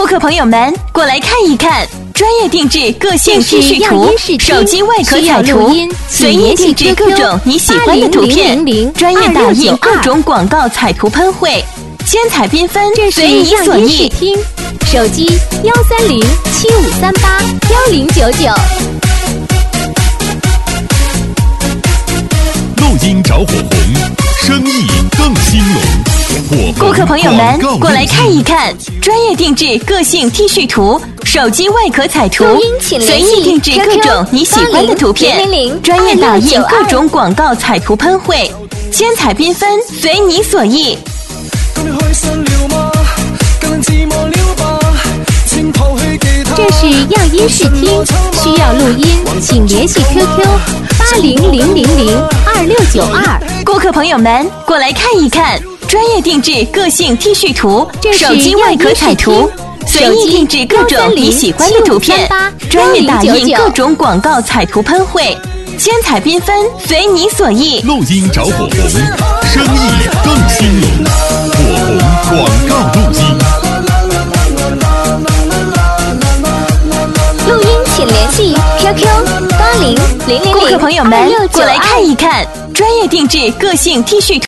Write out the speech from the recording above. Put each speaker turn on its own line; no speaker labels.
客朋友们，过来看一看，专业定制个性 T 恤图，手机外壳彩图，随意定制各种你喜欢的图片，专业打印各种广告彩图喷绘，千彩缤纷，随你所意。
手机13075381099。
录音找火红，生意更兴隆。
顾客朋友们，过来看一看，专业定制个性 T 恤图，手机外壳彩图，随意定制各种你喜欢的图片，专业打印各种广告彩图喷绘，千彩缤纷，随你所意。
这是样音视听，需要录音请联系 QQ8000026992。
顾客朋友们，过来看一看，专业定制个性 T 恤图，手机外壳彩图，随意定制各种你喜欢的图片，专业打印各种广告彩图喷绘，千彩缤纷，随你所意。
录音找火红，生意更兴隆。火红广告录音。
录音请联系 QQ8000026992。
顾客朋友们，过来看一看，专业定制个性 T 恤图。